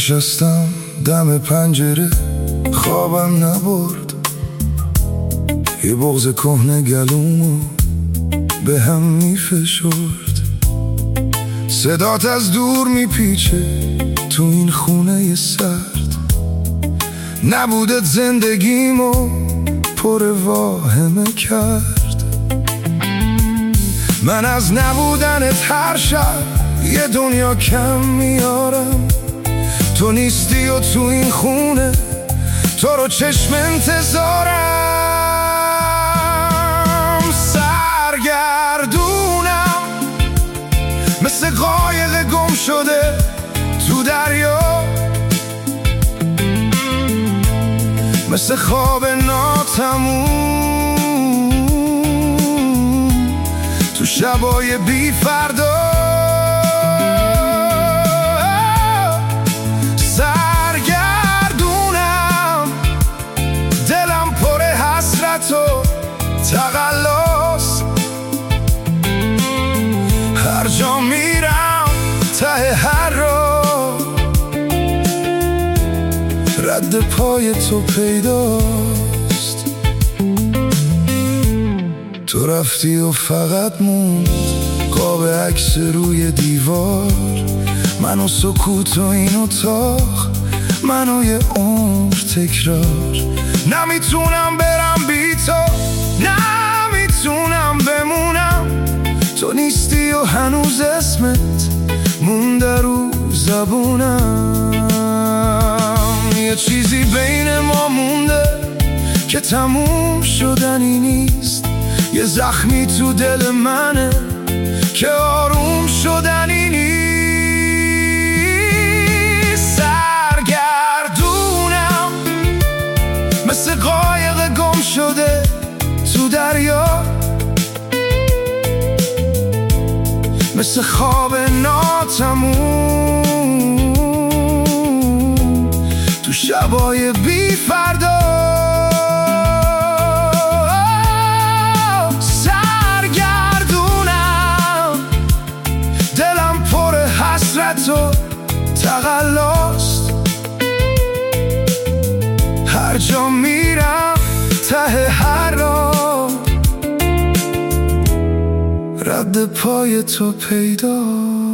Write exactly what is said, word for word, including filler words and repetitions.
نشستم دم پنجره، خوابم نبرد، یه بغض کهنه گلومو به هم میفشرد. صدات از دور میپیچه تو این خونه سرد، نبودت زندگیمو پر واهمه کرد. من از نبودنت هر شب یه دنیا کم میارم، تو نیستی و تو این خونه تو رو چشم انتظارم. سرگردونم مثل قایق گم شده تو دریا، مثل خواب ناتموم تو شبای بی فردا. سرگردونم دلم پر حسرت و تقلاست، هر جا میرم ته هر راه رد پای تو پیداست. تو رفتی و فقط موند قاب عکس روی دیوار، من و سکوت و این اتاق، من و یه عمر تکرار. نمیتونم برم بی تو، نمیتونم بمونم، تو نیستی و هنوز اسمت مونده رو زبونم. یه چیزی بین ما مونده که تموم شدنی نیست، یه زخمی تو دل منه که آروم شدنی نیست. سرگردونم مثل قایق گم شده تو دریا، مثل خواب ناتموم تو شبای بی فردا. سرگردونم دلم پر حسرت و تقلاست، هر جا میرم ته هر راه رد پای تو پیدا.